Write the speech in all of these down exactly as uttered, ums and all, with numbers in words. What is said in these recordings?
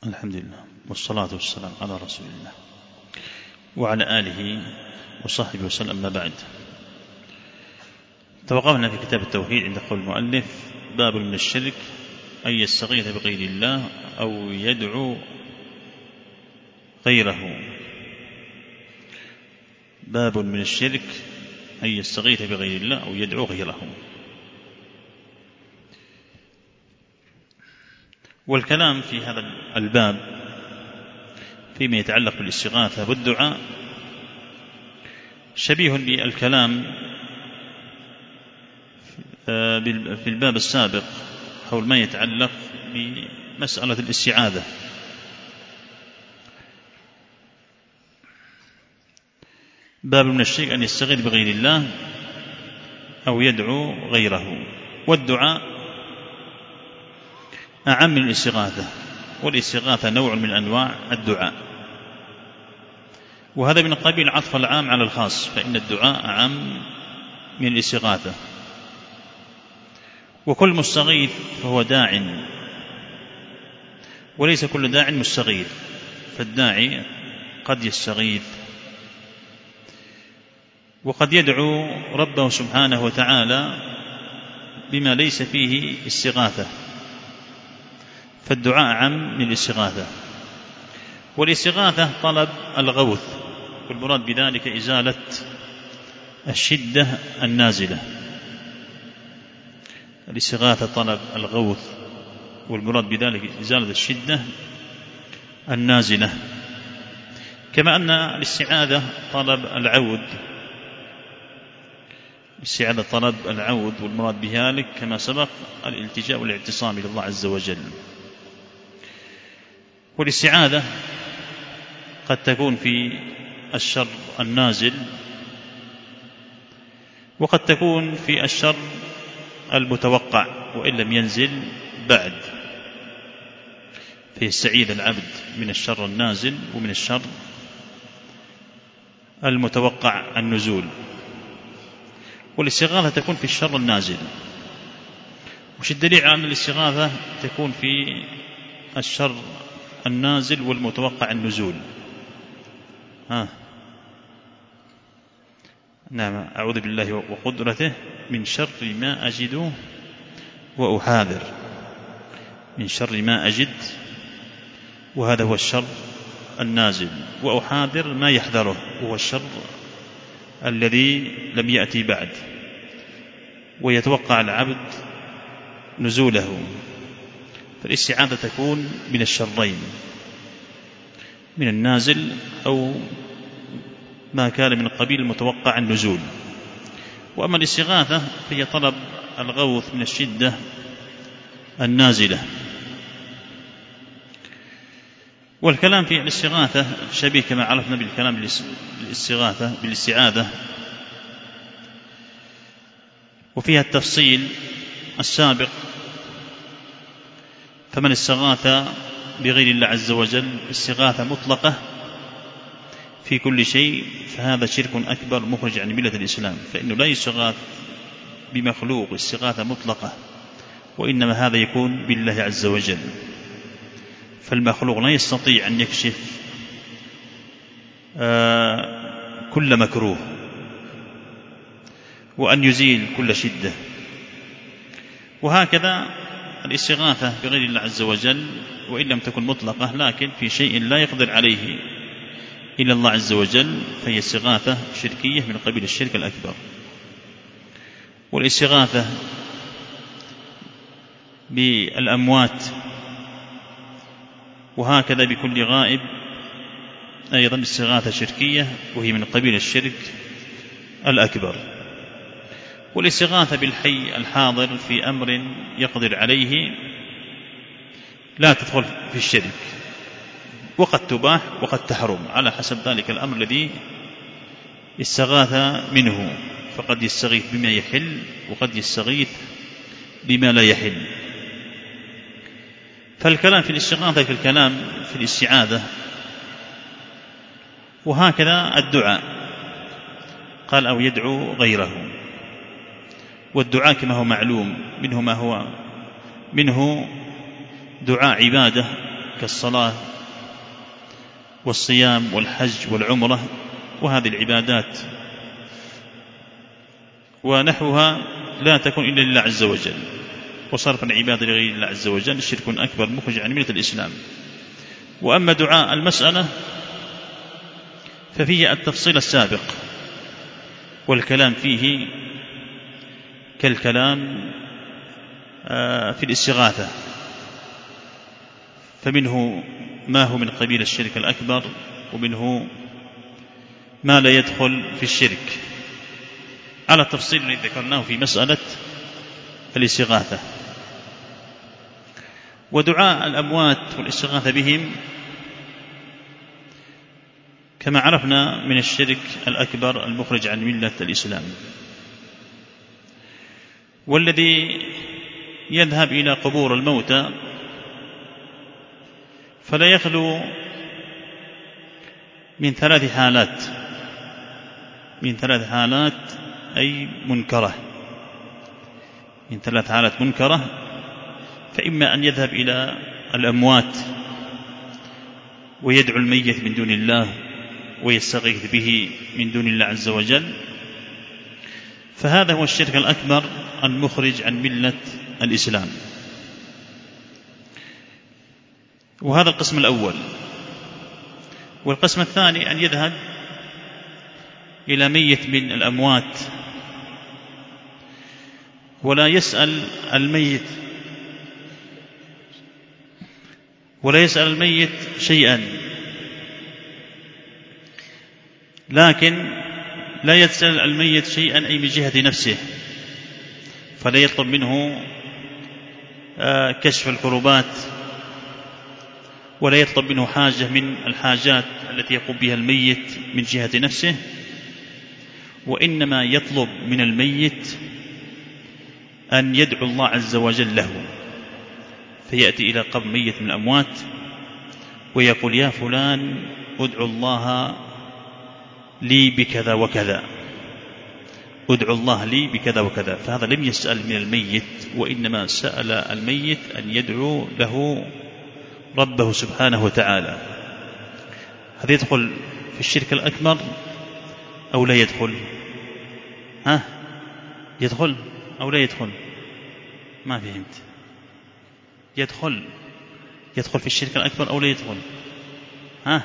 الحمد لله والصلاة والسلام على رسول الله وعلى آله وصحبه وسلم. ما بعد، توقفنا في كتاب التوحيد عند قول المؤلف: باب من الشرك أن يستغيث بغير الله أو يدعو غيره. باب من الشرك أن يستغيث بغير الله أو يدعو غيره. والكلام في هذا الباب فيما يتعلق بالاستغاثة والدعاء شبيه بالكلام في الباب السابق حول ما يتعلق بمسألة الاستعاذة. باب من الشرك أن يستغيث بغير الله أو يدعو غيره. والدعاء أعم من الاستغاثة، والاستغاثة نوع من أنواع الدعاء، وهذا من قبيل عطف العام على الخاص، فإن الدعاء أعم من الاستغاثة. وكل مستغيث فهو داع، وليس كل داع مستغيث، فالداعي قد يستغيث وقد يدعو ربه سبحانه وتعالى بما ليس فيه استغاثة، فالدعاء عام من الاستغاثة. والاستغاثة طلب الغوث، والمراد بذلك إزالة الشدة النازلة. الاستغاثة طلب الغوث، والمراد بذلك إزالة الشدة النازلة. كما أن الاستعاذة طلب العود، الاستعاذة طلب العود، والمراد بذلك كما سبق الالتجاء والاعتصام إلى الله عز وجل. والاستعاذة قد تكون في الشر النازل، وقد تكون في الشر المتوقع وإن لم ينزل بعد، فيستعيذ العبد من الشر النازل ومن الشر المتوقع النزول. والاستغاثة تكون في الشر النازل. وش الدليل على أن الاستغاثة تكون في الشر النازل والمتوقع النزول؟ ها نعم: أعوذ بالله وقدرته من شر ما أجد وأحاذر. من شر ما أجد، وهذا هو الشر النازل، وأحاذر ما يحذره، وهو الشر الذي لم يأتي بعد ويتوقع العبد نزوله. فالاستعاذة تكون من الشرين، من النازل أو ما كان من قبيل المتوقع النزول. وأما الاستغاثة فهي طلب الغوث من الشدة النازلة. والكلام في الاستغاثة شبيه كما عرفنا بالكلام بالاستغاثة بالاستعاذة، وفيها التفصيل السابق. فمن استغاث بغير الله عز وجل استغاثة مطلقة في كل شيء فهذا شرك أكبر مخرج عن ملة الإسلام، فإنه لا يستغاث بمخلوق استغاثة مطلقة، وإنما هذا يكون بالله عز وجل. فالمخلوق لا يستطيع أن يكشف آه كل مكروه، وأن يزيل كل شدة. وهكذا الاستغاثة بغير الله عز وجل وإن لم تكن مطلقة، لكن في شيء لا يقدر عليه إلى الله عز وجل، فهي استغاثة شركية من قبيل الشرك الأكبر. والاستغاثة بالأموات وهكذا بكل غائب أيضا استغاثة شركية، وهي من قبيل الشرك الأكبر. والاستغاثة بالحي الحاضر في أمر يقدر عليه لا تدخل في الشرك، وقد تباح وقد تحرم على حسب ذلك الأمر الذي استغاث منه، فقد يستغيث بما يحل وقد يستغيث بما لا يحل. فالكلام في الاستغاثة كالكلام في الاستعاذة. وهكذا الدعاء قال: أو يدعو غيره. والدعاء كما هو معلوم منه ما هو منه دعاء عبادة كالصلاة والصيام والحج والعمرة وهذه العبادات ونحوها لا تكون إلا لله عز وجل، وصرف العبادة لغير الله عز وجل شرك أكبر مخرج عن ملة الإسلام. وأما دعاء المسألة ففيه التفصيل السابق والكلام فيه كالكلام في الاستغاثة، فمنه ما هو من قبيل الشرك الأكبر ومنه ما لا يدخل في الشرك على التفصيل الذي ذكرناه في مسألة الاستغاثة. ودعاء الأموات والاستغاثة بهم كما عرفنا من الشرك الأكبر المخرج عن ملة الإسلام. والذي يذهب إلى قبور الموتى فلا يخلو من ثلاث حالات من ثلاث حالات أي منكرة من ثلاث حالات منكرة فإما أن يذهب إلى الأموات ويدعو الميت من دون الله ويستغيث به من دون الله عز وجل، فهذا هو الشرك الأكبر المخرج عن ملة الإسلام. وهذا القسم الأول. والقسم الثاني أن يذهب إلى ميت من الأموات ولا يسأل الميت ولا يسأل الميت شيئا، لكن لا يسأل الميت شيئا أي من جهة نفسه، فلا يطلب منه كشف الكربات ولا يطلب منه حاجة من الحاجات التي يقوم بها الميت من جهة نفسه، وإنما يطلب من الميت أن يدعو الله عز وجل له، فيأتي إلى قبر ميت من الأموات ويقول يا فلان ادعو الله لي بكذا وكذا ادعو الله لي بكذا وكذا. فهذا لم يسأل من الميت وإنما سأل الميت أن يدعو له ربه سبحانه وتعالى. هذا يدخل في الشرك الأكبر أو لا يدخل؟ ها يدخل أو لا يدخل؟ ما فهمت. يدخل يدخل في الشرك الأكبر أو لا يدخل؟ ها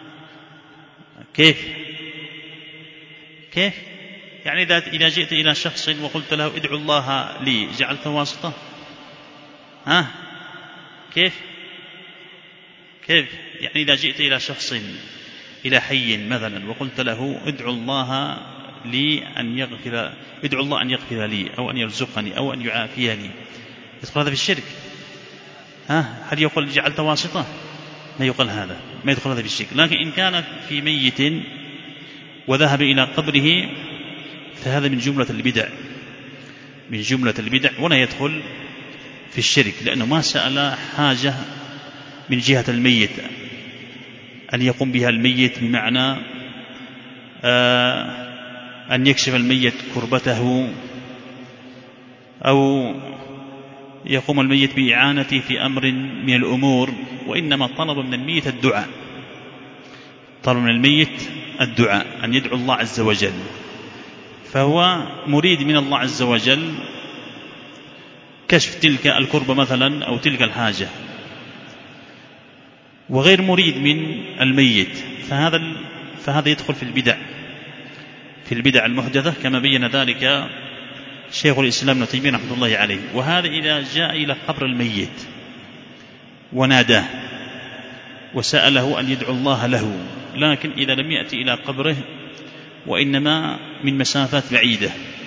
كيف كيف يعني إذا جئت إلى شخص وقلت له ادعو الله لي جعلته واسطة؟ ها كيف كيف يعني إذا جئت إلى شخص إلى حي مثلا وقلت له ادعو الله لي أن يغفر ادعو الله أن يغفر لي أو أن يرزقني أو أن يعافيني، يدخل هذا في الشرك؟ ها هل يقول جعلت واسطة؟ ما يقول هذا، ما يدخل هذا في الشرك. لكن إن كان في ميت وذهب إلى قبره فهذا من جملة البدع من جملة البدع ولا يدخل في الشرك، لأنه ما سأل حاجة من جهة الميت أن يقوم بها الميت، بمعنى آه أن يكشف الميت كربته أو يقوم الميت بإعانته في أمر من الأمور، وإنما طلب من الميت الدعاء طلب من الميت الدعاء أن يدعو الله عز وجل، فهو مريد من الله عز وجل كشف تلك الكربة مثلا أو تلك الحاجة، وغير مريد من الميت، فهذا فهذا يدخل في البدع في البدع المحدثة كما بين ذلك شيخ الإسلام ابن تيمية رحمة الله عليه. وهذا إذا جاء إلى قبر الميت وناداه وسأله أن يدعو الله له، لكن إذا لم يأتي إلى قبره وإنما من مسافات بعيدة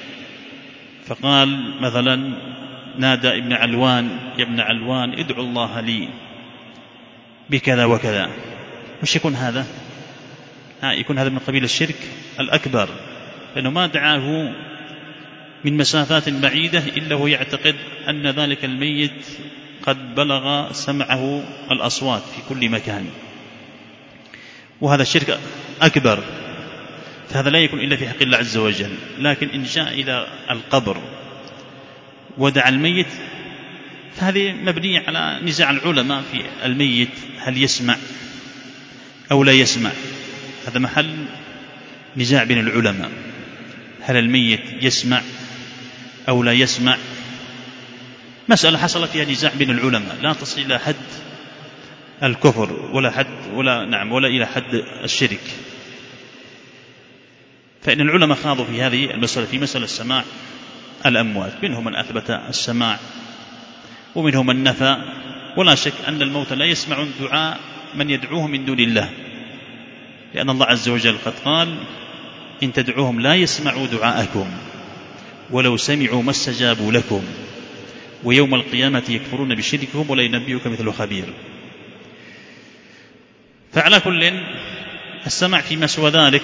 فقال مثلا نادى ابن علوان يا ابن علوان ادعو الله لي بكذا وكذا، وش يكون هذا؟ ها يكون هذا من قبيل الشرك الأكبر، لأنه ما دعاه من مسافات بعيدة إلا هو يعتقد أن ذلك الميت قد بلغ سمعه الأصوات في كل مكان، وهذا الشرك أكبر، فهذا لا يكون إلا في حق الله عز وجل. لكن إن جاء إلى القبر ودعا الميت فهذه مبنية على نزاع العلماء في الميت هل يسمع أو لا يسمع. هذا محل نزاع بين العلماء، هل الميت يسمع أو لا يسمع؟ مسألة حصل فيها نزاع بين العلماء، لا تصل إلى حد الكفر ولا حد ولا نعم ولا إلى حد الشرك. فإن العلماء خاضوا في هذه المسألة، في مسألة السماع الأموات، منهم من أثبت السماع ومنهم من نفى. ولا شك أن الموت لا يسمع دعاء من يدعوه من دون الله، لأن الله عز وجل قد قال إن تدعوهم لا يسمعوا دعاءكم ولو سمعوا ما استجابوا لكم ويوم القيامة يكفرون بشركهم ولا ينبئك مثل خبير. فعلى كل السماع فيما سوى ذلك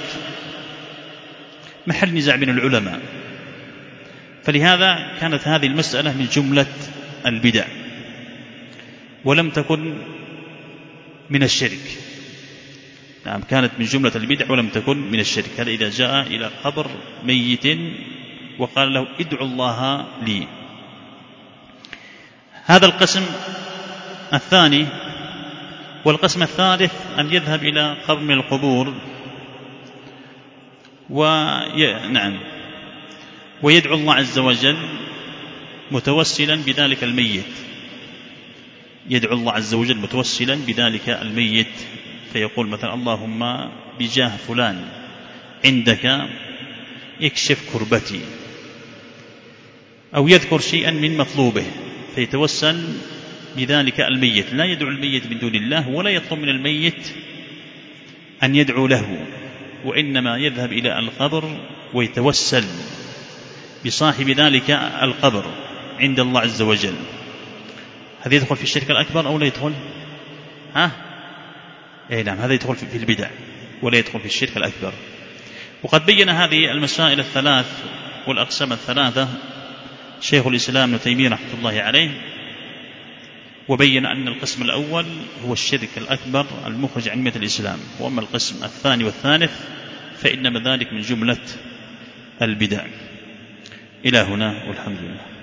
محل نزاع بين العلماء، فلهذا كانت هذه المسألة من جملة البدع ولم تكن من الشرك. نعم كانت من جملة البدع ولم تكن من الشرك. هذا إذا جاء إلى قبر ميت وقال له ادعو الله لي. هذا القسم الثاني. والقسم الثالث أن يذهب إلى قبر من القبور وي... نعم ويدعو الله عز وجل متوسلا بذلك الميت، يدعو الله عز وجل متوسلا بذلك الميت، فيقول مثلا اللهم بجاه فلان عندك اكشف كربتي، أو يذكر شيئا من مطلوبه فيتوسل بذلك الميت، لا يدعو الميت من دون الله ولا يطلب من الميت أن يدعو له، وإنما يذهب إلى القبر ويتوسل بصاحب ذلك القبر عند الله عز وجل. هذا يدخل في الشرك الأكبر أو لا يدخل؟ ها؟ إيه نعم، هذا يدخل في البدع ولا يدخل في الشرك الأكبر. وقد بين هذه المسائل الثلاث والأقسام الثلاثة شيخ الإسلام ابن تيمية رحمة الله عليه، وبين أن القسم الأول هو الشرك الأكبر المخرج عن ملة الإسلام، وأما القسم الثاني والثالث فإنما ذلك من جملة البدع. إلى هنا والحمد لله.